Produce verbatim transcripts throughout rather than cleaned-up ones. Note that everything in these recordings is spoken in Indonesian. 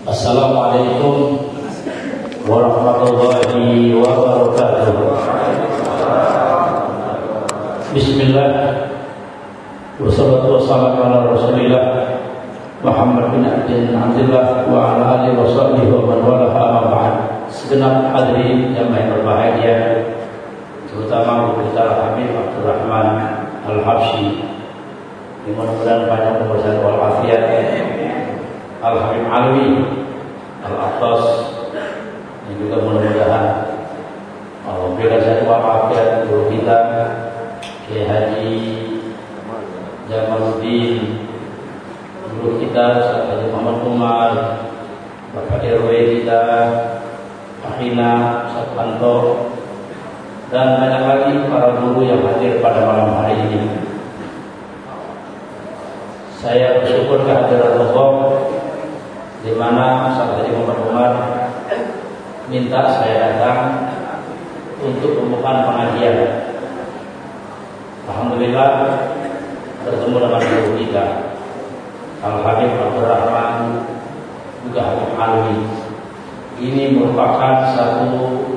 Assalamualaikum warahmatullahi wabarakatuh. Bismillah. Wassalatu wassalamu ala Rasulillah Muhammad bin Abdillah wa ala alihi wa sahbihi wa man wala amma ba'd. Segenap hadirin yang berbahagia, terutama Guru kita Habib Abdurrahman Al-Habsyi, mudah-mudahan banyak umur dan walafiat. Al-Habib Alwi Al-Atas, yang juga mudah-mudahan Allah berikan saya walafiat guru kita Kiai Haji Jamaluddin, guru kita Ustaz Haji Muhammad Umar, Bapak R W kita Ahina Ustaz Panto, dan banyak lagi para guru yang hadir pada malam hari ini. Saya bersyukur kehadiran Allah, di mana Ustaz Haji Muhammad Umar minta saya datang untuk pembukaan pengajian. Alhamdulillah bertemu dengan guru kita Al-Habib Abdurrahman juga Habib Alwi. Ini merupakan satu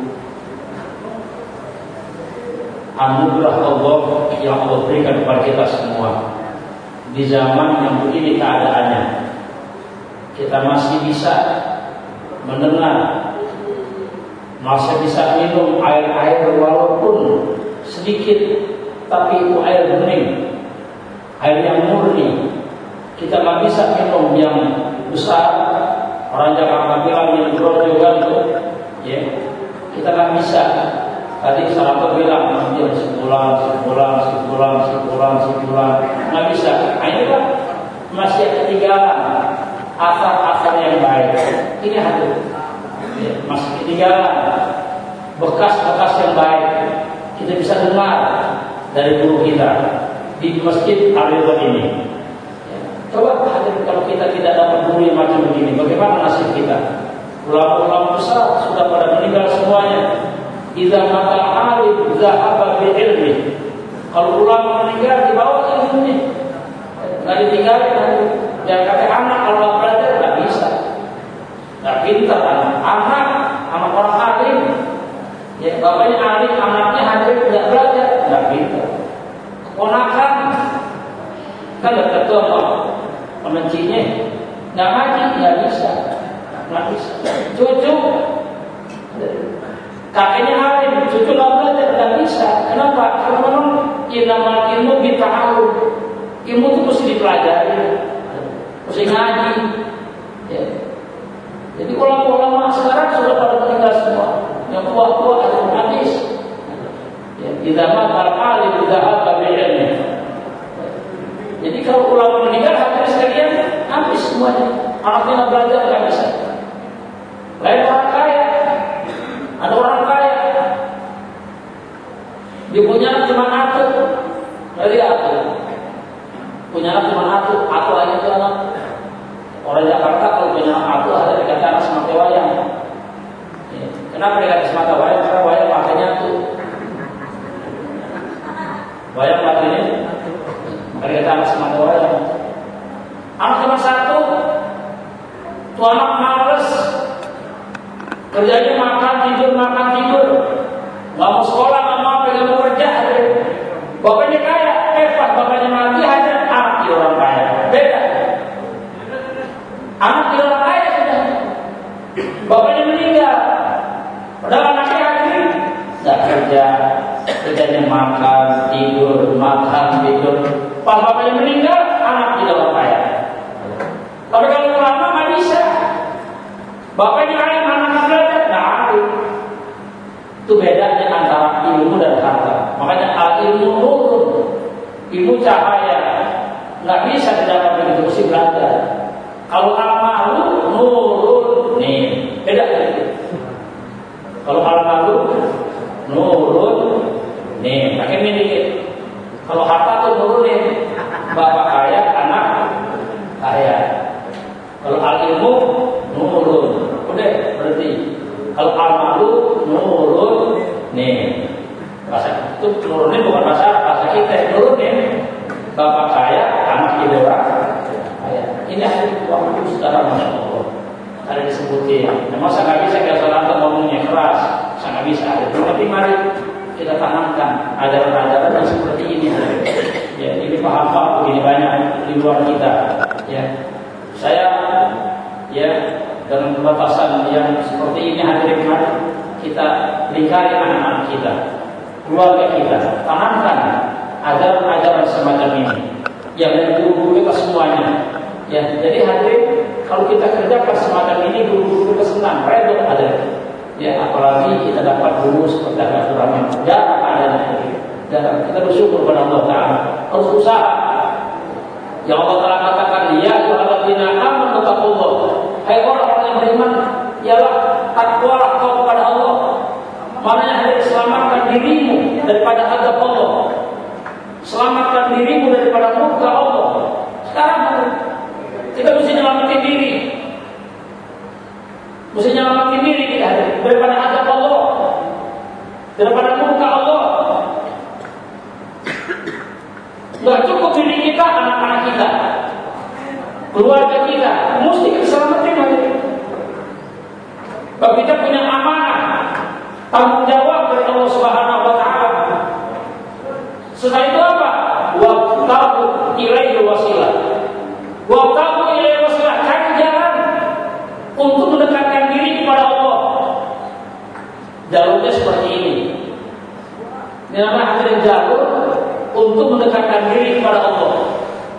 anugerah Allah yang Allah berikan kepada kita semua. Di zaman yang begini keadaannya, kita masih bisa mendengar, masih bisa minum air-air walaupun sedikit, tapi itu air bening, air yang murni. Kita nggak bisa minum yang besar. Orang Jakarta bilang yang grojogan itu, ya, kita nggak bisa. Tadi sahabat bilang yang sebulan, sebulan, sebulan, sebulan, sebulan, nggak bisa. Nah, ini kan masih ketinggalan asar-asar yang baik. Ini hadir, ya, masih ketinggalan bekas-bekas yang baik. Kita bisa dengar dari guru kita di Masjid Al-Ridwan ini. Ya, coba hadir, kalau kita tidak dapat guru yang macam begini, bagaimana nasib kita? Ulama-ulama besar sudah pada meninggal semuanya. Idza matal alim zahaba bi ilmi. Kalau ulama meninggal dibawa ilmunya, nggak ditinggalin. Jangan kata anak kalau belajar nggak bisa, nggak pintar anak. Anak, anak orang alim, ya bapaknya alim, anaknya hadir tidak belajar, nggak pintar. Keponakan kan nggak ketua pemencinya, nggak ngaji, nggak bisa, nggak bisa. Cucu kakeknya alim, cucu nggak belajar, nggak bisa. Kenapa? Karena memang inamal ilmu bita'allum. Ilmu itu mesti dipelajari, mesti ngaji. Ya. Jadi ulama-ulama sekarang sudah pada meninggal semua. Yang tua-tua ada hadis. Ya, idza matal alim dhahaba bi'ilmi. Jadi kalau ulama meninggal hadis sekalian habis semuanya. Anaknya belajar nggak bisa. Lain orang kaya. Ada orang kaya, dia punya anak cuma satu, dari satu, punya anak cuma satu, satu aja itu anak. Orang Jakarta kalau punya anak satu ada dikata anak semata wayang. Ya. Kenapa dikata semata wayang? Karena wayang pakainya tuh, wayang pakainya, maka dikata anak semata wayang. Anak cuma satu, tuh anak males. Kerjanya makan tidur makan tidur, nggak mau sekolah nggak mau apa nggak mau kerja. Bapaknya kaya, eh pas bapaknya mati hanya anak di orang kaya, beda. Anak di orang kaya sudah, bapaknya meninggal, padahal anaknya hadir, nggak kerja, kerjanya makan tidur makan tidur. Pas bapaknya meninggal, anak di orang kaya. Tapi kalau ulama nggak bisa. Bapaknya alim, anak belajar, nggak alim. Itu bedanya antara ilmu dan harta. Makanya al ilmu nurun, ilmu cahaya, nggak bisa didapat begitu, mesti belajar. Kalau al malu nurun, nih beda. Kalau al malu nurun, nih pakai ini dikit. Kalau harta tuh nurunin, bapak kaya, anak kaya. Kalau al ilmu nurun, udah berarti. Kalau al-malu nurun, nih bahasa itu nurunin bukan bahasa bahasa kita nurunin. Bapak kaya, anak ibu Iya, memang saya nggak bisa kayak seorang ngomongnya keras, saya nggak bisa. Tapi mari kita tanamkan ajaran-ajaran yang seperti ini. Ya, ini paham-paham begini banyak di luar kita. Ya, saya ya dengan batasan yang seperti ini hadirin mari kita lingkari anak-anak kita, keluarga kita, tanamkan ajaran-ajaran semacam ini yang dari guru kita semuanya. Ya, jadi hadirin kalau kita kerjakan semacam ini guru-guru kita senang, redor ada. Ya, apalagi kita dapat guru seperti Abdul Rahman. Jarang ada. Dan kita bersyukur kepada Allah Taala. Harus usaha. Yang Allah Taala katakan, ya ayyuhalladzina amanu taqullah. Hai orang-orang yang beriman, ialah takwalah kau kepada Allah. Maknanya harus selamatkan dirimu daripada azab Allah. Selamatkan dirimu daripada murka Allah. Sekarang kita mesti nyelamatin diri. Mesti nyelamatin diri kita daripada azab Allah, daripada murka Allah. Gak cukup diri kita, anak-anak kita, keluarga kita, mesti kita selamatin lagi. Kalau kita punya amanah, tanggung jawab dari Allah Subhanahu Wa Taala. Setelah itu apa? Waqtabu ilaihi wasilah. Waqtabu ilaihi wasilah, cari jalan untuk mendekatkan diri kepada Allah. Jalurnya seperti ini. Ini namanya adalah jalur untuk mendekatkan diri kepada Allah.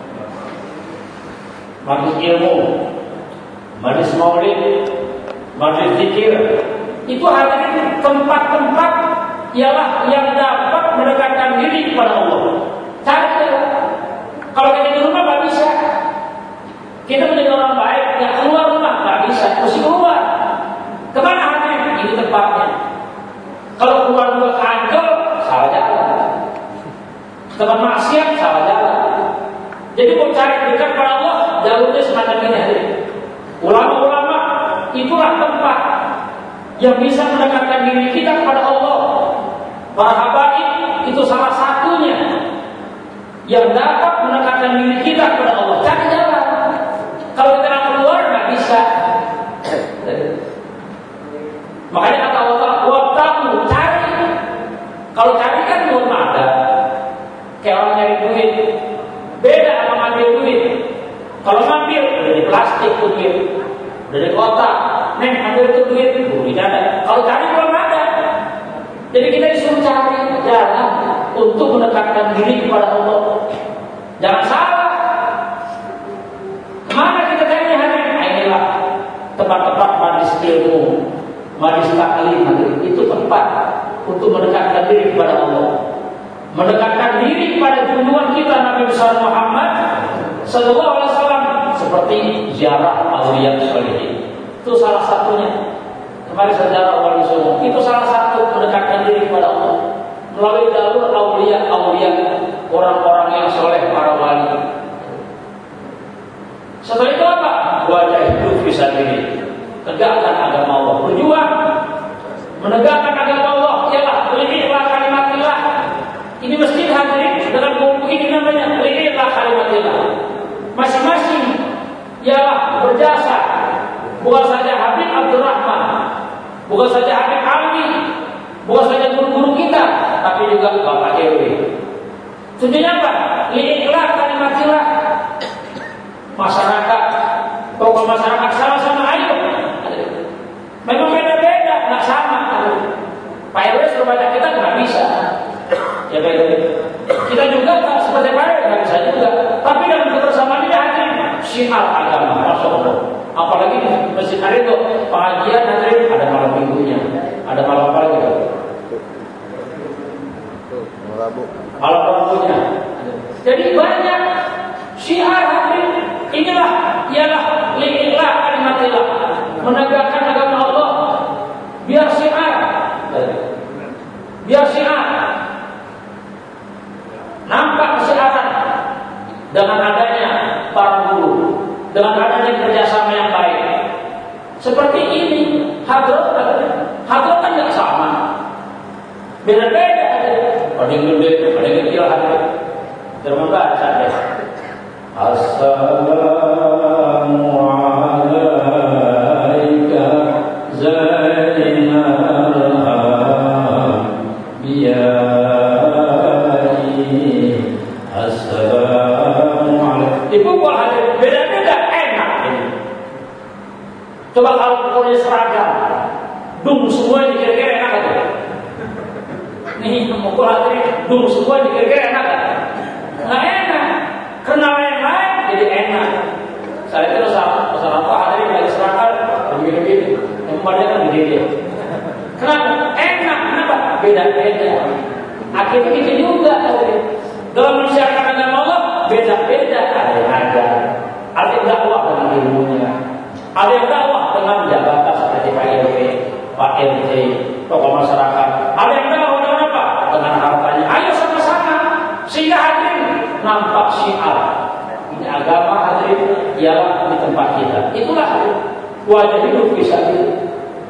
Majlis ilmu, majlis maulid, majlis zikir, itu hadirin tempat-tempat ialah yang dapat mendekatkan diri kepada Allah. Cari ya. Kalau kita di rumah nggak bisa, kita menjadi orang baik, nggak keluar rumah nggak bisa, mesti keluar. Kemana hadirin? Ini tempatnya. Kalau keluar dua kantor, salah jalan. Tempat maksiat, salah jalan. Jadi mau cari dekat kepada Allah, jalurnya semacam ini hadirin. Ulama-ulama itulah tempat yang bisa mendekatkan diri kita kepada Allah. Para habaib itu salah satunya yang dapat mendekatkan diri kita kepada Allah. Cari jalan. Kalau kita nak keluar nggak bisa. Makanya kata Allah, "Waqtahu", cari. Kalau cari kan belum ada. Kayak orang nyari duit. Beda sama ngambil duit. Kalau ngambil dari plastik duit, dari kotak. Neng ambil itu duit, duitnya ada. Kalau cari belum ada. Jadi kita disuruh cari jalan untuk mendekatkan diri kepada Allah. Jangan salah. Kemana kita cari hari ini? Nah, inilah tempat-tempat majlis ilmu, majlis taklim, itu tempat untuk mendekatkan diri kepada Allah. Mendekatkan diri kepada junjungan kita Nabi besar Muhammad Sallallahu Alaihi Wasallam seperti ziarah auliya sholihin. Itu salah satunya. Kemarin sejarah wali songo itu salah satu mendekatkan diri kepada Allah melalui jalur auliya-auliya, orang-orang yang soleh, para wali. Setelah itu apa? Wajah itu bisa diri tegakkan agama Allah, berjuang menegakkan agama Allah. Ialah li'ilah kalimatillah. Ini masjid hadirin dengan buku ini namanya li'ilah kalimatillah. Masing-masing ialah berjasa. Bukan saja Habib Abdul Rahman, bukan saja Habib Ali, bukan saja guru-guru kita, tapi juga Bapak R W. Tujuannya apa? Li'ilah kalimatillah. Masyarakat, tokoh masyarakat sama-sama ayo. Memang beda-beda, nggak sama. Pak R W suruh baca kita nggak bisa. Ya beda. Kita juga seperti Pak R W nggak bisa juga. Tapi dalam kebersamaan ini hadirin syiar agama, masya Allah. Apalagi di masjid hari itu pengajian hadirin ada malam minggunya, ada malam apa lagi? Malam Rabunya. Jadi banyak syiar hadirin. Inilah ialah li'ilah kalimatillah, menegakkan agama Allah. Biar syiar, biar syiar nampak kesyiaran dengan adanya para guru, dengan adanya kerjasama yang baik. Seperti ini, hadrat, hadrat kan nggak sama, beda-beda. Ada yang gede, ada yang kecil hadrat. Jangan baca deh. Assalamu alayka Coba kalau pokoknya seragam, dung semua ini kira-kira enak aja. Nih mukul hati, dung semua ini kira-kira enak aja. Nggak enak. Kenal yang lain jadi enak. Saya itu salah, salah apa hari ini lagi seragam, begini-begini. Yang kemarin kan gede. Kenapa? Enak, kenapa? Beda-beda. Akhirnya itu juga. Dalam mensiarkan agama Allah, beda-beda. Ada yang ada, ada yang dakwah dengan ilmunya, ada yang dakwah dengan jabatan seperti Pak R W, Pak R T, tokoh masyarakat. Ada yang dakwah dengan apa? Dengan hartanya. Ayo sama-sama. Sehingga hadirin nampak syiar. Ini agama hadirin ialah di tempat kita. Itulah wajah hidup bisa itu.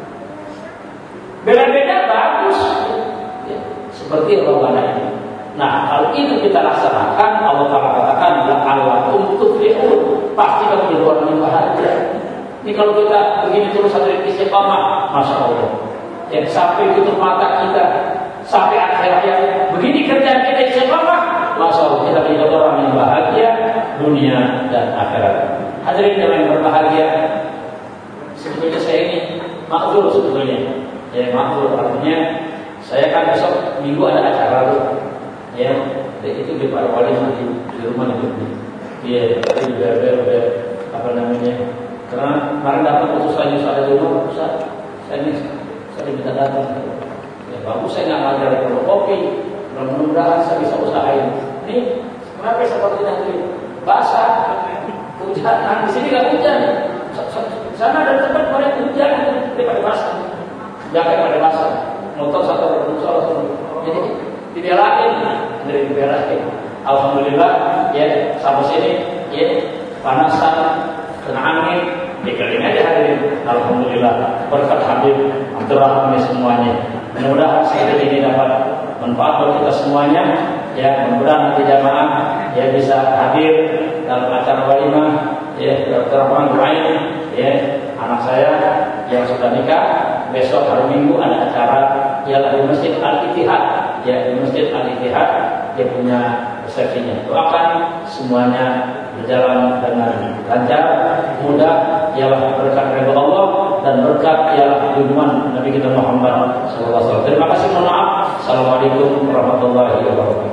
Beda-beda bagus ya, seperti Ramadan ini. Nah, kalau itu kita laksanakan, Allah Ta'ala katakan Allah untuk tuflihun, pasti kamu jadi orang yang bahagia. Ini kalau kita begini terus ada istiqamah, masya Allah. Ya, sampai tutup mata kita, sampai akhirnya begini kerjaan kita istiqamah, masya Allah kita menjadi orang yang bahagia dunia dan akhirat. Hadirin yang berbahagia, sebetulnya saya ini makzur sebetulnya. Ya maklum, artinya saya kan besok minggu ada acara tuh, ya itu di Pak Wali di, di rumah itu, ya tapi juga ada apa namanya, karena kemarin dapat utusan Yusuf ada di rumah, Ustaz, saya ini saya diminta datang, ya bagus saya nggak ngajar kalau kopi, mudah-mudahan saya bisa usahain. Ini kenapa seperti nanti basah, hujan, nah, di sini nggak hujan, sana ada tempat banyak hujan, daripada basah. Jangan pada masa motor satu motor satu jadi dibelain dari dibelain. Alhamdulillah ya sampai sini ya panasan kena angin dikering aja hadirin. Alhamdulillah berkat Habib Abdurrahman semuanya. Mudah-mudahan saya ini dapat manfaat buat kita semuanya ya. Mudah-mudahan nanti jamaah ya bisa hadir dalam acara walimah ya Abdurrahman Ruhain ya anak saya yang sudah nikah. Besok hari Minggu ada acara ialah di Masjid Al-Ittihad ya, di Masjid Al-Ittihad dia punya resepsinya. Doakan semuanya berjalan dengan lancar, mudah, ialah berkat ridha Allah dan berkat ialah junjungan Nabi kita Muhammad sallallahu alaihi wasallam. Terima kasih, mohon maaf. Assalamualaikum warahmatullahi wabarakatuh.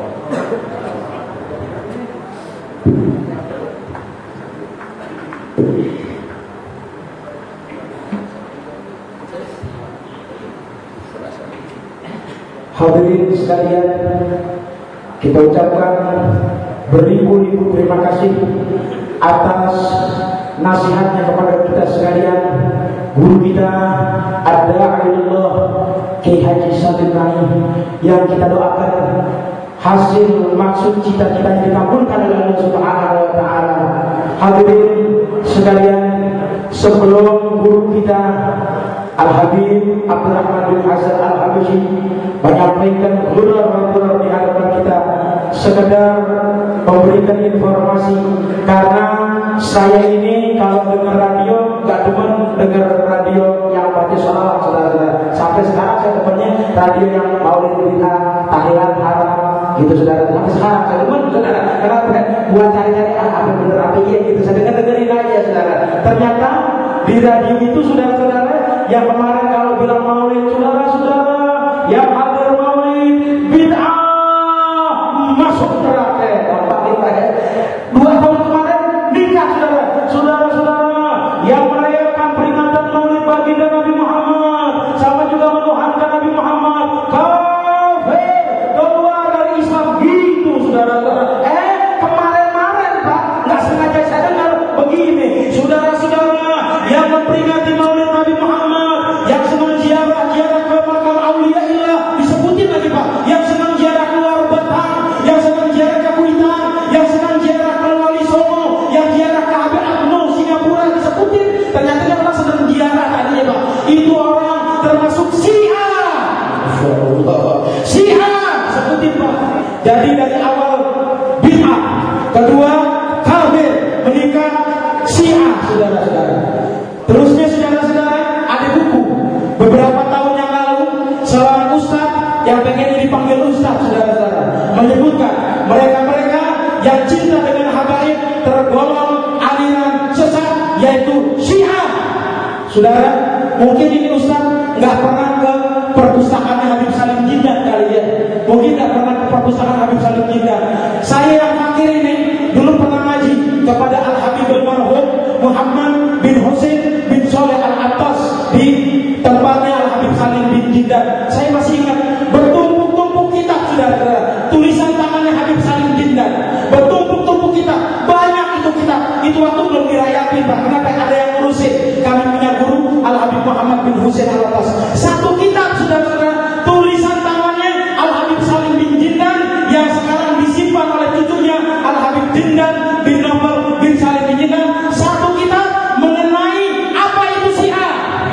Hadirin sekalian, kita ucapkan beribu-ribu terima kasih atas nasihatnya kepada kita sekalian, guru kita Ad-Da'ilullah Kiai Haji Salim yang kita doakan hasil maksud cita-citanya dikabulkan oleh Allah Subhanahu wa taala. Hadirin sekalian, sebelum guru kita Al-Habib Abdurrahman bin Hasan Al-Habsyi menyampaikan hurar-hurar di hadapan kita, sekedar memberikan informasi, karena saya ini kalau dengar radio gak cuma dengar radio yang baca sholawat, saudara-saudara. Sampai sekarang saya temannya radio yang maulid bid'ah, tahlilan haram, gitu saudara. Sampai sekarang saya teman saudara, kenapa buat cari-cari ah, apa bener apa iya gitu, saya dengar dengerin aja saudara. Ternyata di radio itu saudara-saudara yang kemarin kalau bilang maulid, saudara-saudara yang hadir maulid bid'ah masuk neraka. Dua tahun kemarin nikah saudara, saudara-saudara yang merayakan peringatan maulid baginda Nabi Muhammad sama juga menuhankan Nabi Muhammad, kafir, keluar dari Islam gitu saudara-saudara. Eh kemarin-kemarin Pak, nggak sengaja saya dengar begini, saudara-saudara yang memperingati maulid Nabi Muhammad, yang senang ziarah ziarah ke makam aulia ilah, disebutin lagi Pak, yang senang ziarah keluar Batam, yang senang ziarah ke Kuitang, yang senang ziarah ke Wali Songo, yang ziarah ke Habib Abno Singapura, disebutin. Ternyata dia orang sedang ziarah tadinya Pak, itu orang termasuk Syiah. Syiah sebutin Pak. Jadi dari awal bid'ah, kedua kafir, menikah Syiah saudara-saudara. Terusnya saudara-saudara ada buku beberapa tahun yang lalu seorang ustaz yang pengen dipanggil ustaz saudara-saudara menyebutkan mereka-mereka yang cinta dengan habaib tergolong aliran sesat yaitu Syiah. Saudara, mungkin ini Ustaz nggak pernah ke perpustakaan Habib Salim Jindan kali ya. Mungkin nggak pernah ke perpustakaan Habib Salim Jindan. Saya yang fakir ini dulu pernah ngaji kepada Al Habib Almarhum Muhammad bin Husain bin Soleh Al Abbas di tempatnya Al Habib Salim bin Jindan. Saya masih ingat bertumpuk-tumpuk kitab, saudara, tulisan tangannya Habib Salim Jindan. Bertumpuk-tumpuk kitab, banyak itu kitab. Itu waktu belum dirayapi, Pak. Kenapa ada yang ngurusin? Kami punya guru Al Habib Muhammad bin Husain Al Abbas. Satu kitab, saudara-saudara, tulisan tangannya Al Habib Salim bin Jindan yang sekarang disimpan oleh cucunya Al Habib Jindan bin Nawfal bin Salim bin Jindan. Satu kitab mengenai apa itu Syiah.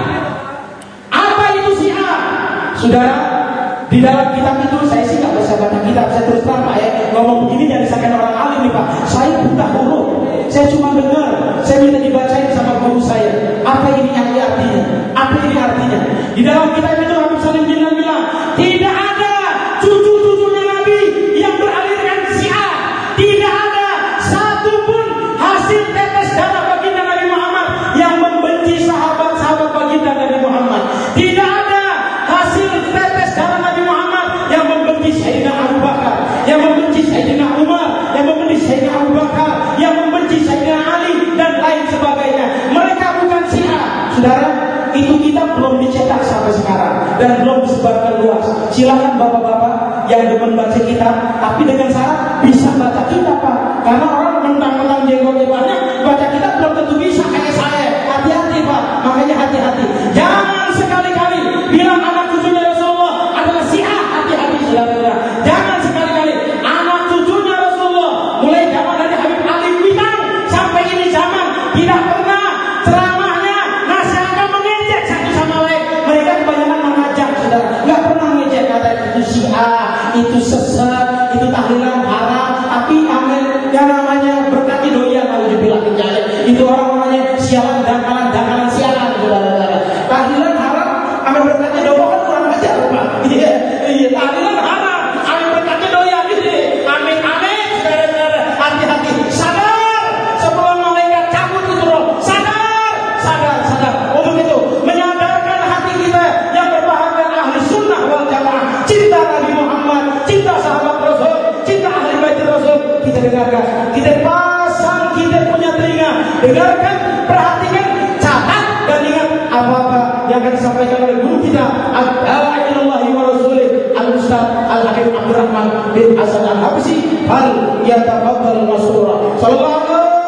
Apa itu Syiah? Saudara, di dalam kitab itu saya sih nggak bisa baca kitab. Saya terus terang Pak ya, ngomong begini jangan disangka orang alim nih Pak. Saya buta huruf. Saya cuma dengar. Saya minta dibacain sama guru saya. Apa ini artinya? Apa ini artinya? Di dalam kitab itu Habib Salim Jindan bilang, tidak ada cucu-cucunya Nabi yang beralirkan Syiah. Tidak ada satupun hasil tetes darah baginda Nabi Muhammad yang membenci sahabat-sahabat baginda Nabi Muhammad. Tidak ada hasil tetes darah Nabi Muhammad yang membenci Sayyidina Abu Bakar, yang membenci Sayyidina Umar, yang membenci Sayyidina Abu Bakar, yang membenci Sayyidina Ali dan lain sebagainya. Mereka bukan Syiah. Saudara, itu kita belum dicetak sampai sekarang dan belum disebarkan luas. Silakan bapak-bapak yang demen baca kitab, tapi dengan syarat bisa baca kitab Pak. Karena orang mentang-mentang jenggotnya banyak, baca kitab belum tentu bisa kayak saya. Hati-hati Pak, makanya hati-hati. Jangan sekali-kali bilang anak cucunya Rasulullah adalah Syiah. Hati-hati saudara. Jangan sekali-kali anak cucunya Rasulullah, mulai zaman dari Habib Ali Kuitang sampai ini zaman, tidak pernah ceramahnya nasihatnya mengejek satu sama lain. Mereka kebanyakan mengajak, saudara. Nggak pernah mengejek, kata itu Syiah, itu sesat, itu tahlilan haram. Tapi amin, yang namanya berkati doyan kalau dibilang kejadian. Itu orang namanya sialan dangkalan dangkalan sialan, saudara. Tahlilan haram, amin berkati doyan kan kurang ajar Pak. Iya, iya tahlilan haram, amin berkati doyan gitu. Amin amin, saudara-saudara. Hati-hati, sadar sebelum malaikat cabut itu roh. Sadar, sadar, sadar. Untuk itu menyadarkan hati kita yang berbahagia ahli sunnah wal jamaah, cinta Nabi Muhammad, cinta sahabat Rasul, cinta ahli bait Rasul. Kita dengarkan, kita pasang, kita punya telinga, dengarkan, perhatikan, catat dan ingat apa-apa yang akan disampaikan oleh guru kita Ad-Da'i ilallahi wa rasulih Al-Ustaz Al-Habib Abdurrahman bin Hasan Al-Habsyi. Hal yatafaddal masura. Sallallahu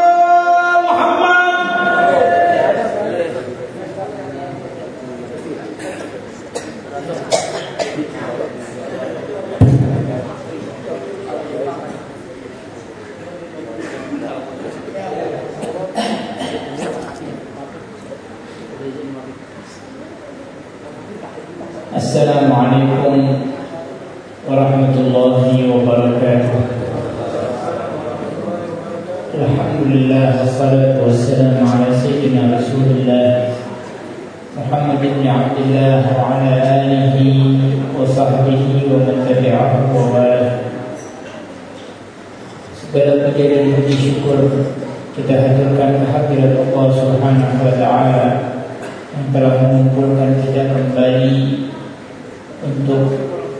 alaihi Muhammad. Assalamualaikum warahmatullahi wabarakatuh. Alhamdulillah wassalatu wassalamu ala sayyidina Rasulillah Muhammad bin Abdullah wa ala alihi wa sahbihi wa man tabi'ahu wa wala. Segala puji dan puji syukur kita haturkan kehadirat Allah Subhanahu wa taala yang telah mengumpulkan kita kembali untuk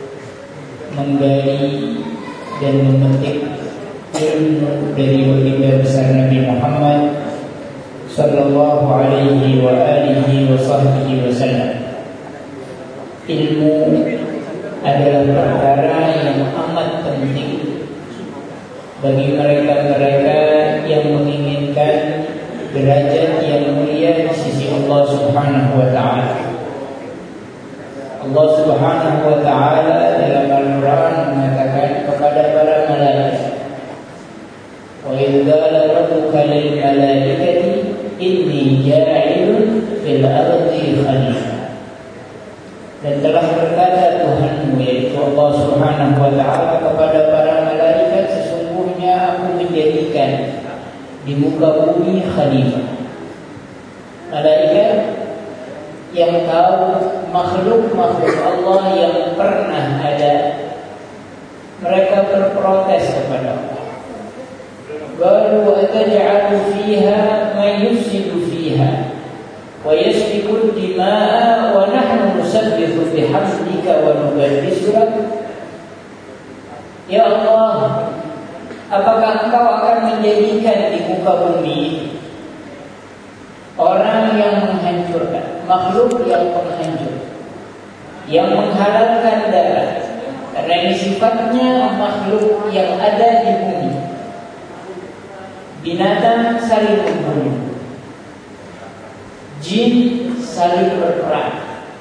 menggali dan memetik ilmu dari baginda besar Nabi Muhammad sallallahu alaihi wa alihi wa sahbihi wasallam. Ilmu adalah perkara yang amat penting bagi mereka-mereka yang menginginkan derajat yang mulia di sisi Allah Subhanahu wa taala. Allah Subhanahu wa taala dalam Al-Qur'an mengatakan kepada para malaikat, "Wa idza qala rabbuka lil malaikati inni ja'ilun fil ardi khalifah." Dan telah berkata Tuhanmu, yaitu Allah Subhanahu wa taala, kepada para malaikat, sesungguhnya aku menjadikan di muka bumi khalifah. Malaikat yang tahu makhluk-makhluk Allah yang pernah ada, mereka berprotes kepada Allah. Qalu ataj'alu fiha man yufsidu fiha wa yasfikul dima'a wa nahnu nusabbihu bihamdika wa nuqaddisu lak. Ya Allah, apakah Engkau akan menjadikan di muka bumi orang yang menghancurkan, makhluk yang menghancur, yang menghalalkan darah? Karena ini sifatnya makhluk yang ada di bumi. Binatang saling membunuh, jin saling berperang,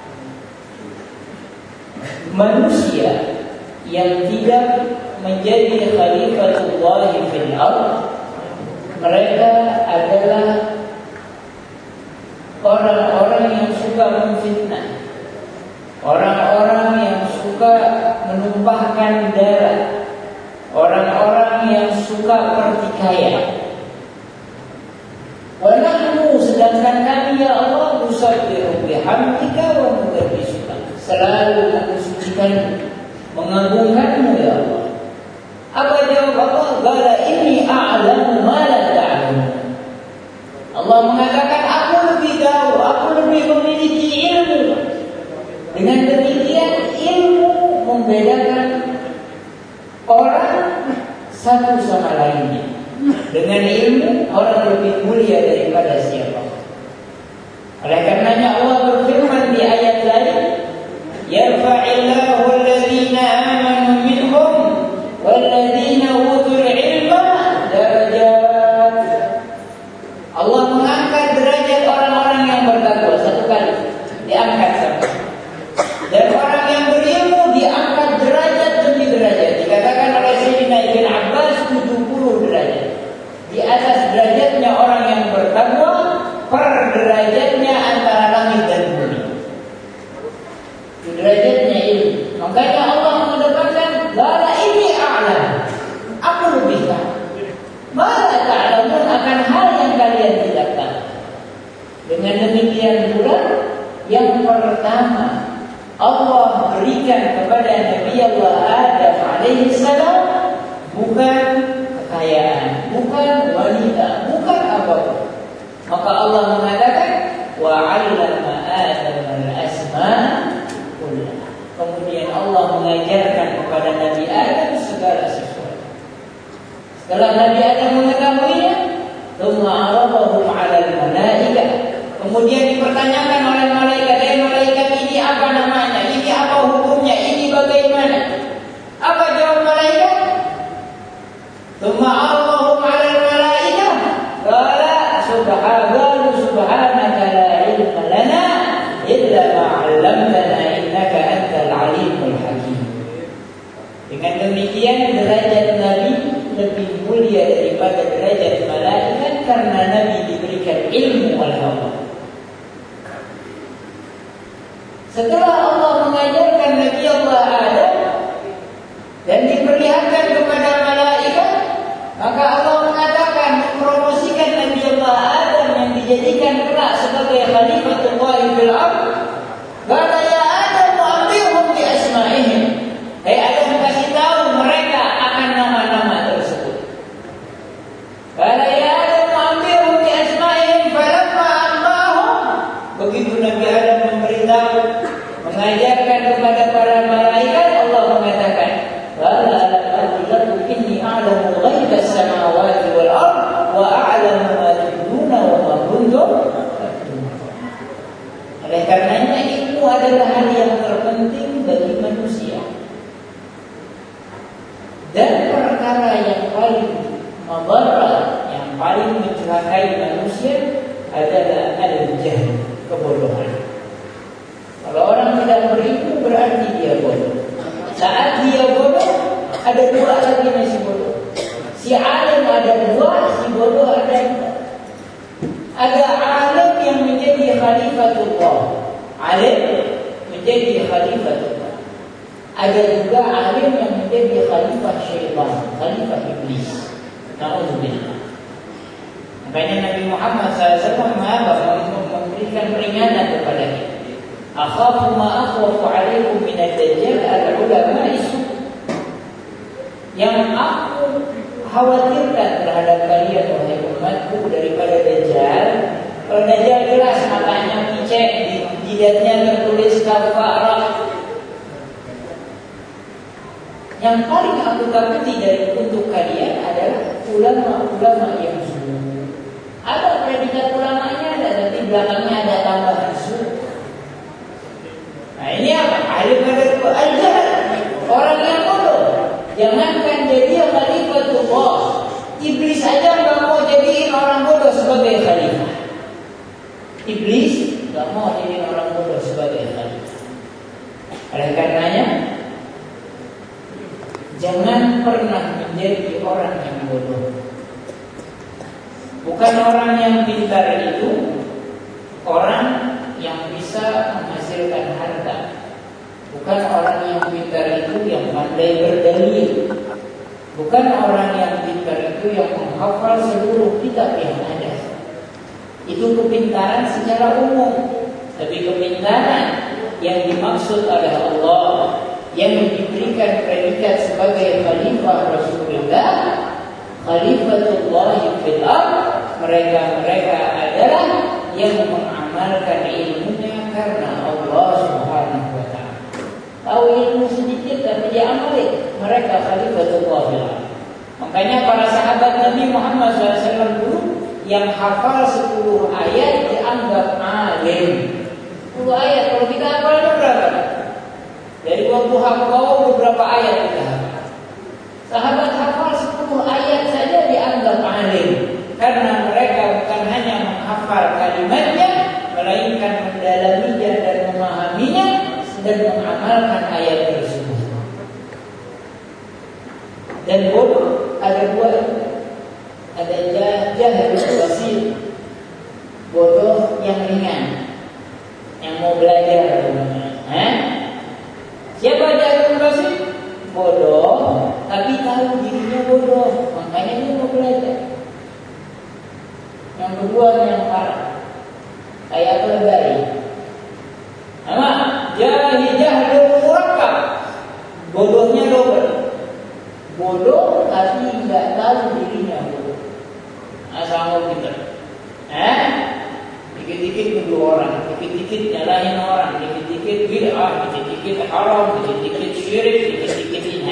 manusia yang tidak menjadi khalifatullah fil ardh, mereka adalah orang-orang yang suka memfitnah, orang-orang yang suka menumpahkan darah, orang-orang yang suka pertikaian. Wa nahnu, sedangkan kami ya Allah, nusabbihu bihamdika wa nuqaddisuka, selalu mensucikan, mengagungkanmu ya Allah. Apa jawab Allah? Qala inni a'lamu ma la ta'lamun. Allah mengatakan, aku lebih tahu, aku lebih memiliki ilmu. Dengan demikian ilmu membedakan orang satu sama lainnya. Dengan ilmu orang lebih mulia daripada siapa. Oleh karenanya Allah berfirman di ayat lain, yarfa'illahu alladhina amanu minhum walladhina utul ilma darajat. Allah mengangkat derajat orang-orang yang bertakwa satu kali, diangkat satu. Dan orang yang berilmu diangkat derajat demi derajat. Dikatakan oleh Sayyidina Ibn Abbas tujuh puluh derajat. Di atas derajatnya orang yang bertakwa, per derajatnya antara langit dan bumi. Itu derajatnya ilmu. Makanya Allah mengedepankan, "Qala inni a'lam." Aku lebih tahu. Mala ta'lamun, akan hal yang kalian tidak tahu. Dengan demikian pula, yang pertama Allah berikan kepada Nabi Allah Adam alaihi salam bukan kekayaan, bukan wanita, bukan apapun. Maka Allah mengatakan, wa 'allama Adam al-asma' kullaha. Kemudian Allah mengajarkan kepada Nabi Adam segala sesuatu. Setelah Nabi Adam mengetahuinya, tsumma 'aradahum 'ala al-malaikah. Kemudian dipertanyakan oleh malaikat, "Eh malaikat, ini apa namanya? Ini apa hukumnya? Ini bagaimana?" Apa jawab malaikat? "Tsumma 'aradahum 'ala al-malaikah, qala subhanaka subhanaka la ilma lana illa ma 'allamtana innaka antal 'alimul hakim." Dengan demikian derajat Nabi lebih mulia daripada derajat malaikat karena Nabi diberikan ilmu oleh Allah. Setelah Allah mengajarkan Nabi Allah Adam dan diperlihatkan kepada malaikat, maka Allah mengatakan mempromosikan Nabi Allah Adam yang dijadikan kelak sebagai khalifatullah fil ardh. Qala ya Adam mu'ammihum bi asma'ihim. Hai Adam, kasih tahu mereka akan nama-nama tersebut. Qala ya Adam mu'ammihum bi asma'ihim falamma ammahum. Begitu Nabi Adam memberitahu, mengajarkan kepada para malaikat, Allah mengatakan, "Qala laqad inni a'lamu ghaibas samawati wal ardh wa a'lamu ma tubduna wa ma kuntum taktumun." Oleh karenanya ilmu adalah hal yang terpenting bagi manusia. Dan perkara yang paling madarah, yang paling mencelakai manusia adalah al-jahl, kebodohan. Kalau orang tidak berilmu berarti dia bodoh. Saat dia bodoh, ada dua lagi masih bodoh. Si alim ada dua, si bodoh ada dua. Ada alim yang menjadi khalifatullah, alim menjadi khalifatullah. Ada juga alim yang menjadi khalifah syaitan, khalifah iblis. Na'udzubillah. Makanya Nabi Muhammad shallallahu alaihi wasallam memberikan peringatan kepada kita. Akhafu ma akhwafu alaikum min ad-dajjal al-ulama isu. Yang aku khawatirkan terhadap kalian wahai umatku daripada Dajjal Kalau Dajjal jelas matanya picek, jidatnya tertulis kafarah. Yang paling aku takuti dari untuk kalian adalah ulama-ulama yang sunnah. Ada predikat ulamanya, ada tapi belakangnya ada tambahan sunnah. Nah ini apa? Ahli madhab al-jahl, orang yang bodoh. Jangankan jadi khalifatullah, iblis aja nggak mau jadiin orang bodoh sebagai khalifah. Iblis nggak mau jadiin orang bodoh sebagai khalifah. Oleh karenanya, jangan pernah menjadi orang yang bodoh. Bukan orang yang pintar itu orang yang bisa menghasilkan harta. Bukan orang yang pintar itu yang pandai berdalil. Bukan orang yang pintar itu yang menghafal seluruh kitab yang ada. Itu kepintaran secara umum. Tapi kepintaran yang dimaksud oleh Allah, yang diberikan predikat sebagai khalifah Rasulullah, khalifatullah fil ardh, mereka-mereka adalah yang mengamalkan ilmunya karena Allah Subhanahu wa taala. Tahu ilmu sedikit tapi dia amali, mereka khalifatullah fil ardh. Makanya para sahabat Nabi Muhammad shallallahu alaihi wasallam dulu yang hafal sepuluh ayat dianggap alim. sepuluh ayat, kalau kita hafalnya berapa? Dari waktu hafal beberapa ayat kita hafal. Sahabat hafal sepuluh ayat saja dianggap alim, karena mereka bukan hanya menghafal kalimatnya, melainkan mendalaminya dan memahaminya dan mengamalkan ayat tersebut. Dan bodoh ada dua, ada jahil wasit, bodoh yang ringan, yang mau belajar. Eh? Siapa jahil wasit? Bodoh, tapi tahu dirinya bodoh, makanya dia mau belajar. Yang kedua yang parah, kayak Al-Bari. Nama jahil jahil murakkab, bodohnya double. Bodoh tapi nggak tahu dirinya bodoh. Asal kita, eh? Dikit-dikit nuduh orang, dikit-dikit nyalahin orang, dikit-dikit bid'ah, dikit-dikit haram, dikit-dikit syirik, dikit-dikit ini.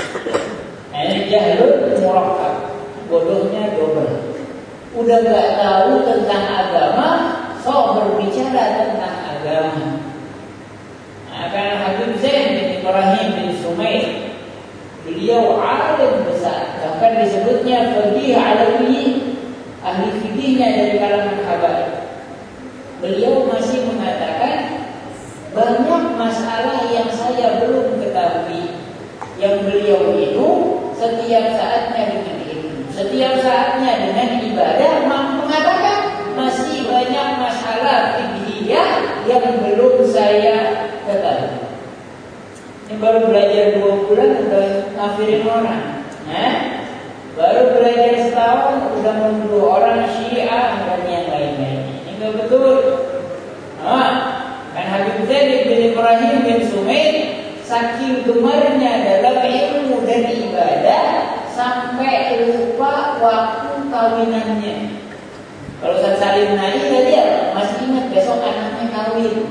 Ini jahil murakkab, bodohnya double. Udah nggak tahu tentang agama, so berbicara tentang agama. Nah, karena Habib Zain bin Ibrahim bin Sumail, beliau alim besar, bahkan disebutnya faqih alawi, ahli fikihnya dari kalangan habaib. Beliau masih mengatakan banyak masalah yang saya belum ketahui. Yang beliau itu setiap saatnya dengan ilmu, setiap saatnya dengan ibadah, mengatakan masih banyak masalah fiqhiyah yang belum saya ketahui. Ini baru belajar dua bulan udah ngafirin orang, eh? Baru belajar setahun udah menuduh orang Syiah dan yang lain-lain. Ini nggak betul. Nah, kan Habib Zain bin Ibrahim bin Sumail saking gemarnya dalam ilmu dan ibadah sampai lupa waktu kawinannya. Kalau Ustaz Salim nanya dia masih ingat besok anaknya kawin.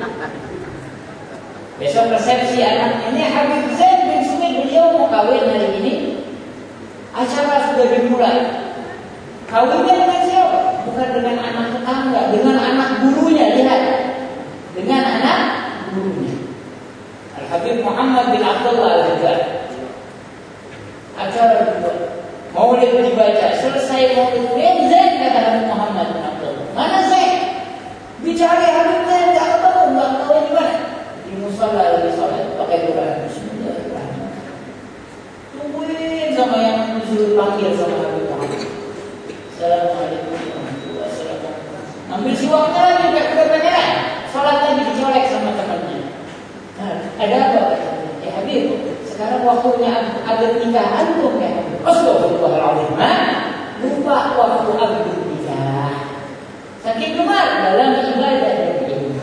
Besok resepsi anaknya. Ini Habib Zain bin Sumail, beliau mau kawin hari ini. Acara sudah dimulai. Kawinnya dengan siapa? Bukan dengan anak tetangga, dengan anak gurunya. Lihat, dengan anak gurunya. Al-Habib Muhammad bin Abdullah Al-Ghazali. Acara dibuat, maulid dibaca, selesai maulid. Ya Zain, kata Habib Muhammad bin Abdullah. Mana Zain? Dicari Habib Zain, tidak ketemu, nggak tahu di mana. Di musola lagi sholat, pakai Quran. Bismillahirrahmanirrahim. Tungguin sama yang disuruh panggil sama Habib Muhammad. Assalamualaikum warahmatullahi wabarakatuh. Ambil siwaknya lagi, udah pengen sholat lagi, dicolek sama temannya. Nah, ada apa? Ya Habib, sekarang waktunya ada nikahan tuh ya Habib. Astagfirullahaladzim. Lupa waktu abdul nikah. Saking gemar dalam ibadah dan ilmu.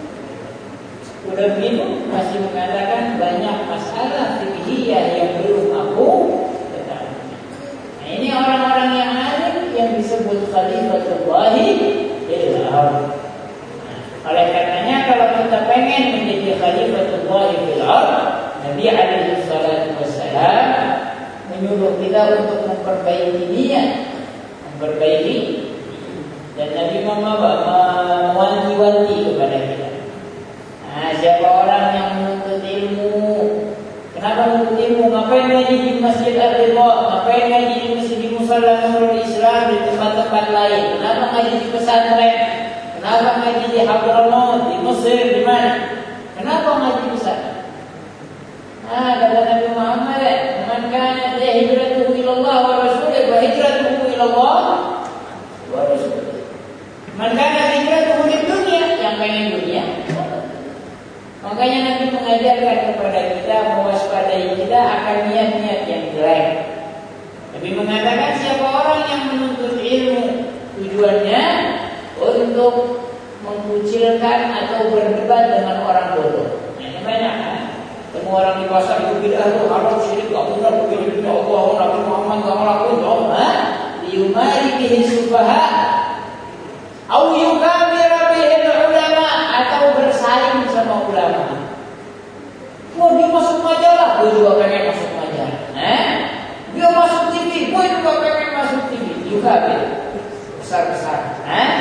Udah begitu masih mengatakan banyak masalah fikihiyah yang belum aku ketahui. Nah, ini orang-orang yang alim yang disebut khalifatullah. ardh. Oleh karenanya kalau kita pengen menjadi khalifatullah fil ardh, Nabi alaihi salatu wassalam menyuruh kita untuk memperbaiki niat, memperbaiki, dan Nabi mewanti-wanti kepada kita. Nah, siapa orang yang menuntut ilmu, kenapa menuntut ilmu? Ngapain ngaji di Masjid Ar-Ridha? Ngapain ngaji di Masjid di Musalla Nurul Islam, di tempat-tempat lain? Kenapa ngaji di pesantren? Kenapa ngaji di Hadramaut, di Mesir, di mana? Kenapa ngaji di sana? Ah, kata Nabi Muhammad, "Man kana hijratuhu ila Allah wa rasulihi wa hijratuhu ila Allah wa rasulihi." Man kana hijratuhu lid dunya, yang pengen dunia. Makanya Nabi mengajarkan kepada kita, mewaspadai kita akan niat-niat yang jelek. Nabi mengatakan siapa orang yang menuntut ilmu tujuannya untuk mengucilkan atau berdebat dengan orang bodoh. Nah, ini banyak kan? Temu orang di pasar itu bid'ah itu haram, syirik, gak benar, begini begini Allah, Nabi Muhammad gak ngelakuin, oh, ha? Liyumari bihi sufaha, au yukabira bihi ulama, atau bersaing sama ulama. Wah, dia masuk majalah, gue juga pengen masuk majalah. Eh? Dia masuk T V, gue juga pengen masuk T V. Yukabir, besar-besar. Eh?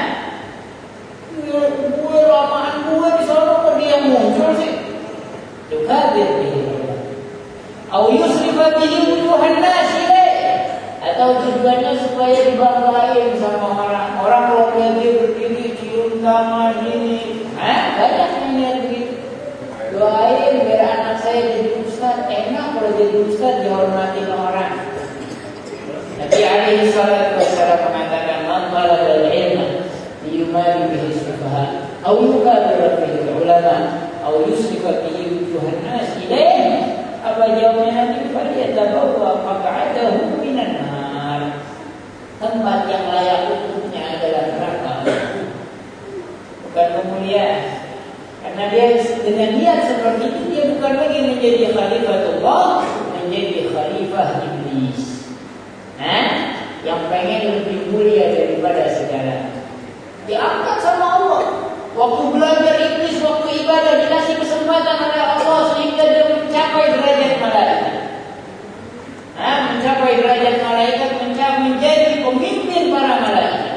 Gue lamaan gue di sana kok dia muncul sih. Yukabir bihi au yusrifa bihi wujuhan nas ilaih, atau tujuannya supaya dibanggain sama orang. Orang kalau lihat dia berdiri cium tangan ini, eh banyak yang lihat begitu. Doain biar anak saya jadi ustaz. Enak kalau jadi ustaz dihormati orang. Nabi alaihi salatu wassalam mengatakan, "Man talabal ilma liyumari bihi sufaha au yukabir bihi ulama au yusrifa bihi wujuhan nas ilaih." Apa jawabnya Nabi? "Falyatabawwa maq'adahu minan nar." Tempat yang layak untuknya adalah neraka, bukan kemuliaan. Karena dia dengan niat seperti itu, dia bukan lagi menjadi khalifatullah, menjadi khalifah iblis. Nah, yang pengen lebih mulia daripada segala, diangkat sama Allah. Waktu belajar iblis, waktu ibadah, dikasih kesempatan oleh Allah sehingga dia mencapai derajat malaikat. Nah, mencapai derajat malaikat, mencapai menjadi pemimpin para malaikat.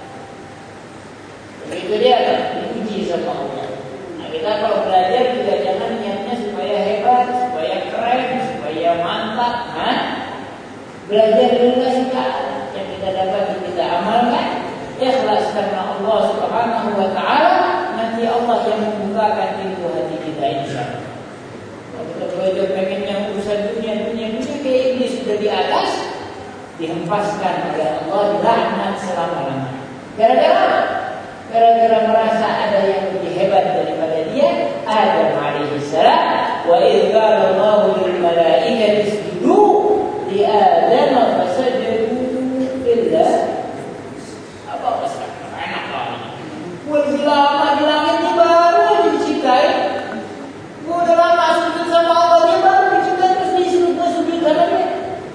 Begitu dia diuji sama Allah. Nah, kita kalau belajar juga jangan niatnya supaya hebat, supaya keren, supaya mantap. Nah, belajar dulu segala yang kita dapat kita amalkan. Ikhlas karena Allah Subhanahu wa taala, nanti Allah yang membukakan pintu hati kita insyaallah. Kalau kita belajar pengennya urusan dunia, dunia, dunia kayak iblis sudah di atas, dihempaskan oleh Allah, dilaknat selama-lamanya. Gara-gara gara-gara merasa ada yang lebih hebat daripada dia, Adam alaihi salam, wa idz qala Allahu lil malaikati isjudu li Adam fasajadu illa lama di langit ini baru aja diciptain. Gue udah lama sujud sama Allah, dia baru diciptain terus disujud-sujud sama dia.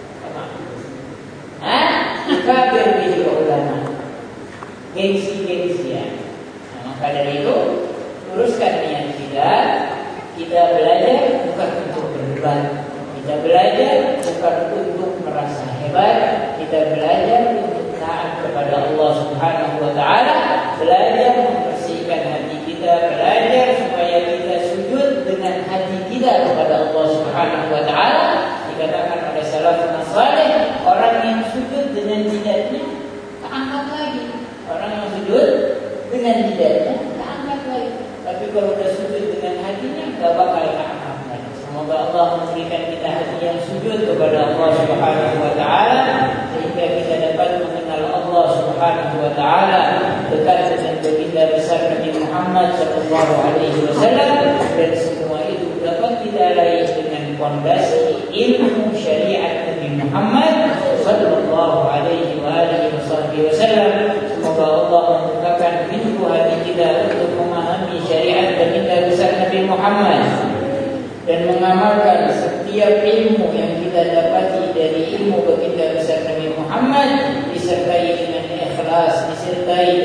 Hah? Kafir bihi ulama. Gengsi-gengsian. Nah, maka dari itu luruskan niat kita. Kita belajar bukan untuk berdebat. Kita belajar bukan untuk merasa hebat. Kita belajar untuk taat kepada Allah Subhanahu wa taala. Belajar membersihkan hati kita, belajar supaya kita sujud dengan hati kita kepada Allah Subhanahu wa taala. Dikatakan oleh salafun saleh, orang yang sujud dengan jidatnya tak angkat lagi. Orang yang sujud dengan jidatnya tak angkat lagi. Tapi kalau sudah sujud dengan hatinya enggak bakal angkat lagi. Semoga Allah memberikan kita hati yang sujud kepada Allah Subhanahu wa taala sehingga kita dapat mengenal Allah Subhanahu wa taala, dekat dengan baginda besar Nabi Muhammad sallallahu alaihi wasallam, dan semua itu dapat kita raih dengan fondasi ilmu syariat Nabi Muhammad sallallahu alaihi wa alihi wasallam. Semoga Allah membukakan pintu hati kita untuk memahami syariat baginda besar Nabi Muhammad dan mengamalkan setiap ilmu yang kita dapati dari ilmu baginda besar Nabi Muhammad, disertai dengan ikhlas, disertai dengan syukur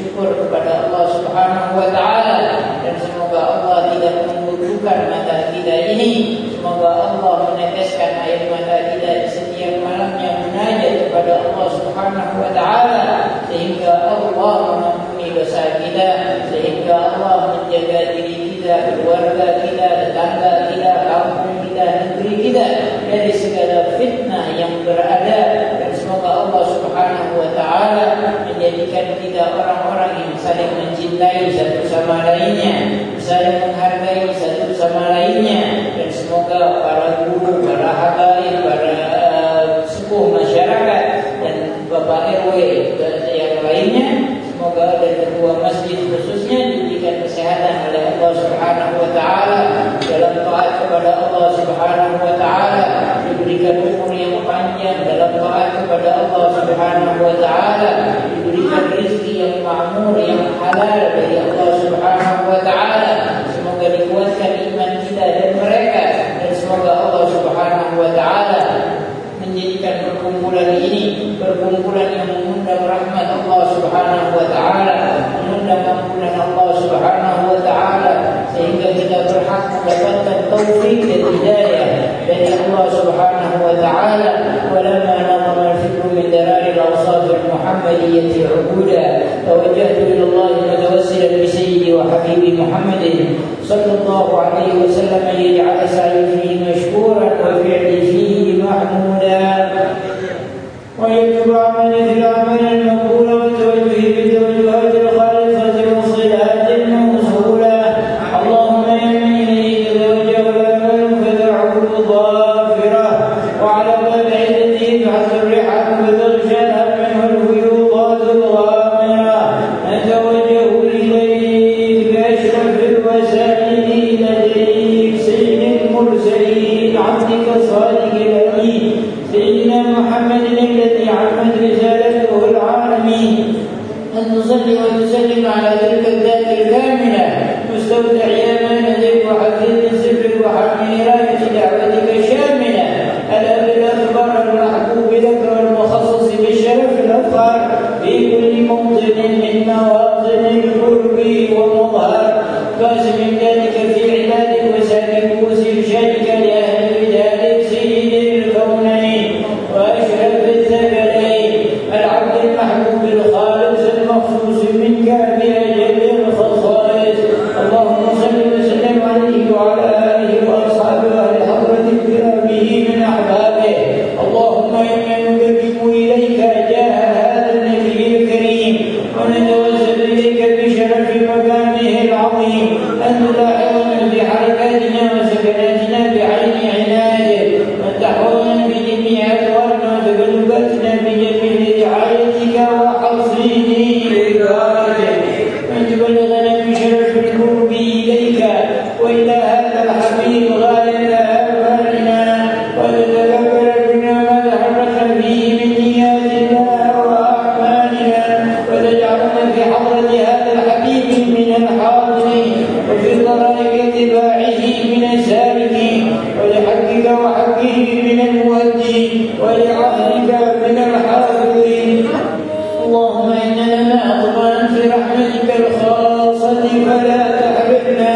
bersyukur kepada Allah Subhanahu wa taala, dan semoga Allah tidak membutuhkan mata kita ini. Semoga Allah meneteskan air mata kita di setiap malamnya munajat kepada Allah Subhanahu wa taala, sehingga Allah mengampuni dosa kita, sehingga Allah menjaga diri kita, keluarga kita, tetangga kita, kampung kita, negeri kita dari segala fitnah yang berada. Dan semoga Allah Subhanahu wa taala menjadikan kita orang-orang yang saling mencintai satu sama lainnya, saling menghargai satu sama lainnya. Dan semoga para guru, para habaib, para uh, sepuh masyarakat dan Bapak R W yang lainnya, semoga dan ketua masjid khususnya diberikan kesehatan oleh Allah Subhanahu wa taala dalam taat kepada Allah Subhanahu wa taala, diberikan umur yang panjang dalam taat kepada Allah Subhanahu wa taala, diberikan rezeki yang makmur, yang halal dari Allah Subhanahu wa taala. Semoga dikuatkan iman kita dan mereka, dan semoga Allah Subhanahu wa taala menjadikan perkumpulan ini perkumpulan yang mengundang rahmat Allah Subhanahu wa taala, mengundang ampunan Allah Subhanahu wa taala, sehingga kita berhak mendapatkan taufik dan hidayah dari Allah Subhanahu wa taala. Walamma nadama al-fikru min darari al-awsaf al-muhammadiyyati ubuda, tawajjahtu ila Allah mutawassilan bi sayyidi wa habibi Muhammadin sallallahu alaihi wasallam yaj'al sa'i fihi mashkuran wa fi'li fihi mahmuda wa yaktub amali fil amali al-maqbul wa tawajjuhi bi tawajjuhati al-khalisati al-musilati al-mawsula. Allahumma inni ilayka tawajjahu fata'udu dhafira wa ala babi 'iddatihi fa'zur riham fataghshaha minhu al-fuyudat al-ghamira natawajjahu ilayka ashraf al-wasailin ladayk sayyid al-mursalin 'abdika as-sadiq al-amin سيدنا محمد الذي عمت رسالته العالمين، أن تصلي وتسلم على تلك الذات الكاملة مستودع أمانتك وحفيظ سرك وحامل راية دعوتك الشاملة، الأب الأكبر المحبوب لك والمخصص بالشرف الأفخر في كل موطن من مواطن القرب ومظهر، قاسم ذلك في عبادك وساكن وسرشادك لأهل بلادك سيد الكونين وأشرف الثقلين، العبد المحبوب الخالص المخصوص منك بأجل الخصائص. اللهم صل وسلم عليه وعلى آله وأصحابه وأهل حضرة كرامه من أحبابه. اللهم إنا نقرب إليك جاه هذا النبي الكريم، ونتوسل إليك بشرف مقامه العظيم، أن تلاحظنا بحركاتنا وسكناتنا بعين عنايتك، وتحفظنا بجميع أدوارنا وتقلباتنا بجميع رعايتك وحصين إدارتك، وأن تبلغنا بشرف القرب إليك وإلى هذا الحبيب غاية آبائنا، وتتذكر بنا ما تحرك فيه من نياتنا وأعمالنا، وتجعلنا في حضرة هذا الحبيب من الحاضرين، وفي طرائق اتباعه من السالكين، ولحقك وحقه من المؤدين، ولعهدك من الحافظين. اللهم إنا نطمع في رحمتك الخاصة فلا تحرمنا،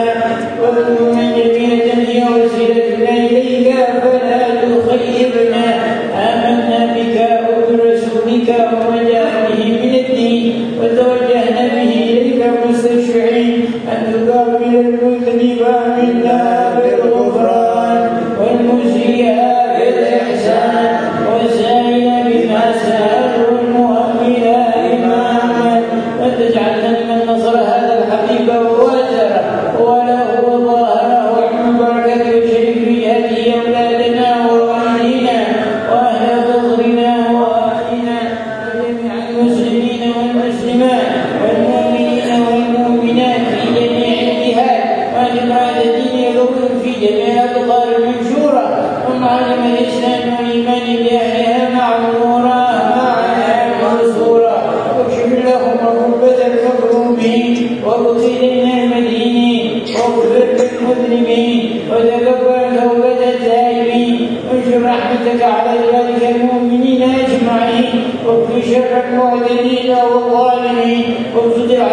ومن جميلة هي وسيلتنا إليك فلا تخيبنا. آمنا بك وبرسولك وما جاء به من الدين، وتوجهنا به إليك مستشفعين أن تقابل المذنب منا بالغفران والمسيء بالإحسان، وسائل بما سأل المؤمن إماما، وتجعلنا من نصر هذا الحبيب ووازره وله ظهره ومن بركة وشرك بهذه أولادنا ووالدينا وأهل ظهرنا وأهلنا وجميع المسلمين والمسلمات والمؤمنين والمؤمنات في جميع الجهات، وأن بعد الدين يدور في جميع الأقطار المنشورة، ومعالم الإسلام والإيمان بأهلها معمورة معنا منصورة، واكشف لهم كربة المكروبين وابطلنا المدينين، واغفر للمذنبين وتكبر توبة التائبين، وانشر رحمتك على عبادك المؤمنين أجمعين، واكف شر المعتدين والظالمين، وابسط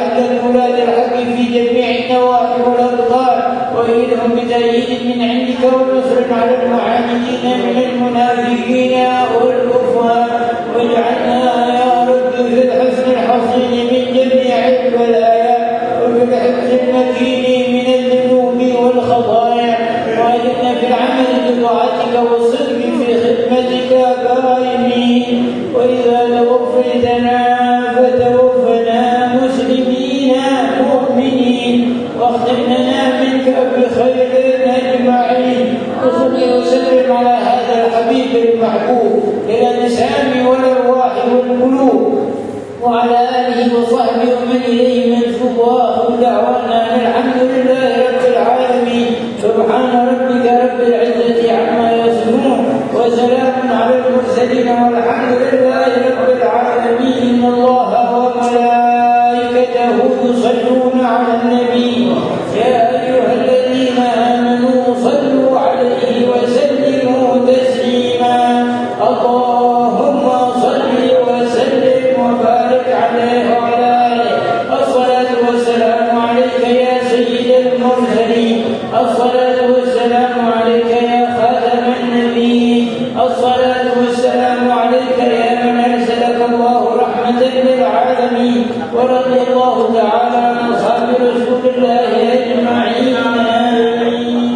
والأبطال وإيدهم بتأييد من عندك ونصر على المعاندين من المنافقين والكفار واجعلنا يا رب في الحسن الحصين من جميع البلايا وفي الحفظ المكين من الذنوب والخطايا وأجعلنا في العمل بطاعتك والصدق في خدمتك قائمين وإذا توفيتنا فتوفنا مسلمين مؤمنين واختم لنا منك بخير أجمعين وصل وسلم على هذا الحبيب المحبوب للأجسام والأرواح والقلوب وعلى آله وصحبه ومن إليه منسوب وآخر دعوانا الحمد لله رب العالمين سبحان ربك رب العزة عما يصفون وسلام على المرسلين والحمد لله رب العالمين إن الله وملائكته يصلون على النبي يا أيها الذين آمنوا صلوا عليه وسلموا تسليما اللهم صل وسلم وبارك عليه وعلى آله الصلاة والسلام عليك يا سيد المرسلين الصلاة والسلام عليك يا خاتم النبيين الصلاة والسلام عليك يا من أرسلك الله رحمة للعالمين ورضي الله تعالى عن أصحاب رسول الله أجمعين آمين.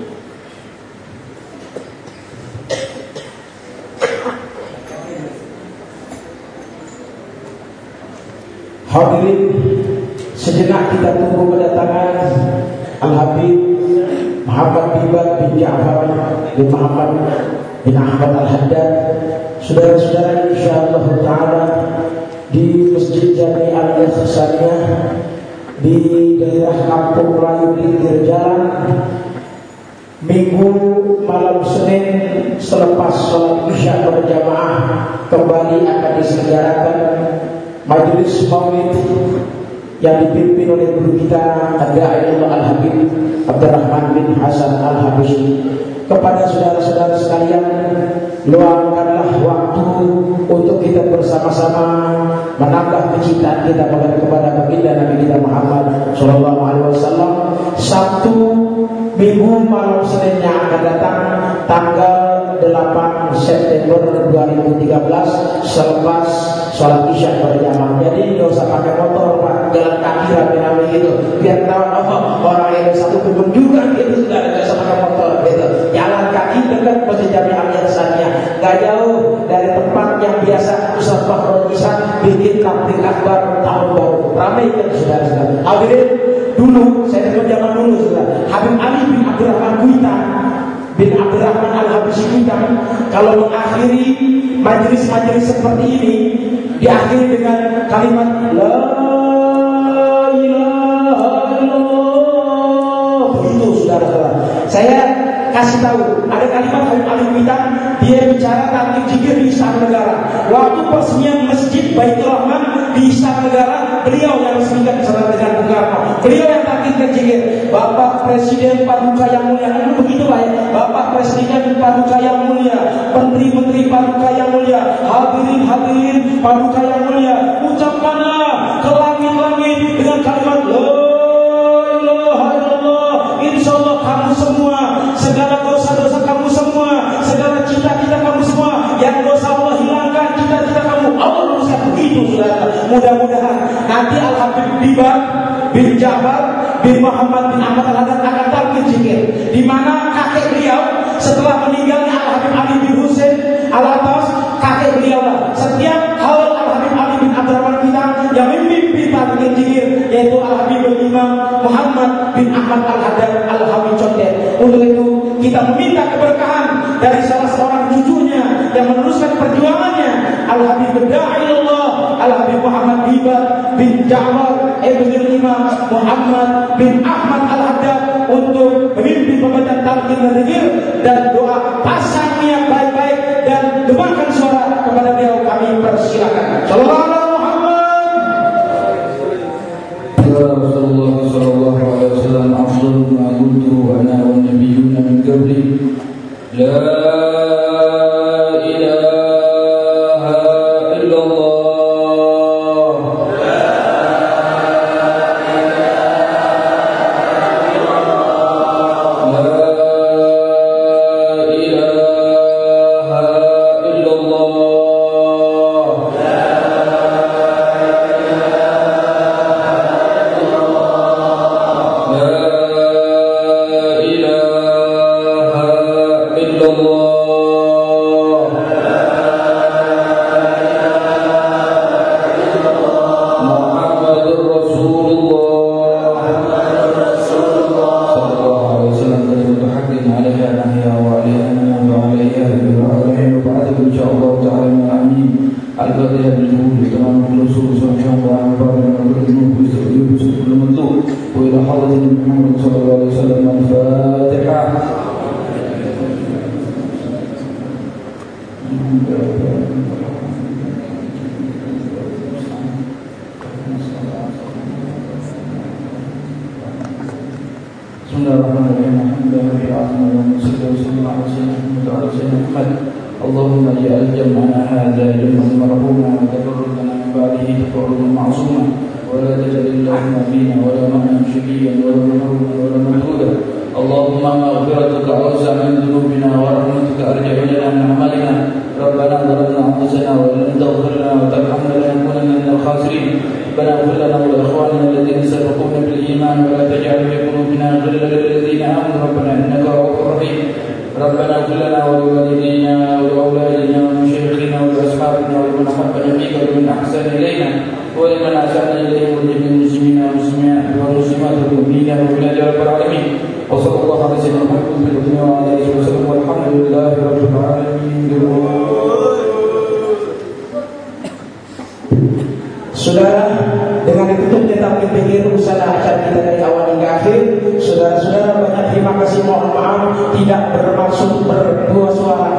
Hadirin, sejenak kita tunggu kedatangan Al-Habib Muhammad Bibat bin Ja'far bin Muhammad bin Ahmad Al-Haddad. Saudara-saudara, insyaallah ta'ala di Masjid Jami Al-Ihsaniyah di daerah Kampung Melayu pinggir jalan, Minggu malam Senin selepas sholat Isya berjamaah kembali akan diselenggarakan majelis maulid yang dipimpin oleh guru kita Ad-Da'iyullah Al-Habib Abdurrahman bin Hasan Al-Habsyi. Kepada saudara-saudara sekalian, luangkanlah waktu untuk kita bersama-sama menambah kecintaan kita kepada baginda Nabi kita Muhammad Sallallahu Alaihi Wasallam. Sabtu Minggu malam Senin yang akan datang tanggal delapan September dua ribu tiga belas selepas sholat Isya berjamaah. Jadi nggak usah pakai motor, Pak, jalan kaki rame-rame gitu. Biar tahu oh, orang yang satu kunjungan gitu sudah nggak usah pakai motor gitu. Jalan kaki dekat Masjid Jami Al-Ihsaniyah, nggak jauh dari tempat yang biasa Ustaz Fakhrul Ihsan bikin takbir akbar tahun baru. Ramai kan saudara-saudara. Hadirin, dulu saya dengar zaman dulu saudara, Habib Ali bin Abdurrahman Kuitan bin Abdurrahman Al-Habsyi Kuitan kalau mengakhiri majelis-majelis seperti ini diakhiri dengan kalimat La ilaha illallah. Begitu saudara-saudara. Saya kasih tahu, ada kalimat Habib Ali Kuitan, dia bicara tentang zikir di Istana Negara. Waktu peresmian Masjid Baitur Rahman di Istana Negara, beliau yang resmikan bersama dengan Bung Karno. Beliau yang takdirkan zikir. Bapak Presiden Paduka yang mulia, kan begitu Pak ya? Bapak Presiden Paduka yang mulia, Menteri-menteri Paduka yang mulia, hadirin-hadirin Paduka yang mulia, ucapkanlah ke langit-langit dengan kalimat La ilaha illallah. Insyaallah kamu semua, segala dosa-dosa kamu semua, segala cita-cita kamu semua yang dosa Allah hilangkan, cita-cita kamu Allah luruskan. Begitu saudara. Mudah-mudahan nanti Al-Habib Bibat bin Ja'far bin Muhammad bin Ahmad Al-Haddad akan tampil zikir, di mana kakek beliau setelah meninggalnya Al-Habib Ali bin Husain Al-Abbas, kakek beliau lah setiap haul Al-Habib Ali bin Abdurrahman kita yang memimpin tampil zikir, yaitu Al-Habib Imam Muhammad bin Ahmad Al-Haddad Al-Habib Condet. Untuk itu kita meminta keberkahan dari salah seorang cucunya yang meneruskan perjuangannya, Al-Habib Da'ilullah Al-Habib Muhammad Bibat bin Ja'far ibn Imam Muhammad bin Ahmad Al-Haddad untuk memimpin pembacaan takbir dan zikir dan doa. Pasang niat baik-baik dan gemarkan suara kepada beliau, kami persilakan. Sallallahu alaihi Muhammad. Ya Rasulullah sallallahu alaihi wasallam, afdal ma qultu ana wan nabiyyuna min qabli la Bismillahirrahmanirrahim. Alhamdulillahirabbil alamin. اللهم اجعل جمعنا هذا جمعا مرحوما وتفرقنا من بعده تفرقا معصوما ولا تجعل اللهم فينا ولا معنا شقيا ولا محروما ولا مهرودا. اللهم مغفرتك اوسع من ذنوبنا ورحمتك ارجع لنا من اعمالنا. ربنا ظلمنا انفسنا وان لم تغفر لنا وترحمنا لنكونن من الخاسرين. ربنا اغفر لنا ولاخواننا الذين سبقونا بالايمان ولا تجعل في قلوبنا غلا للذين امنوا ربنا انك رؤوف رحيم. ربنا اغفر لنا ولوالدينا ولأولادنا ومشايخنا ولأصحابنا ولمن أحبنا فيك ولمن أحسن إلينا ولمن أساء إليهم ولجميع المسلمين والمسلمات والمسلمات والمؤمنين والمؤمنات يا رب العالمين. وصلى الله على سيدنا محمد وعلى آله وسلم والحمد لله رب العالمين. Saudara, dengan ditutupnya tampil pikir usaha acara kita dari awal hingga akhir, saudara-saudara banyak terima kasih, mohon maaf tidak bermaksud berdua suara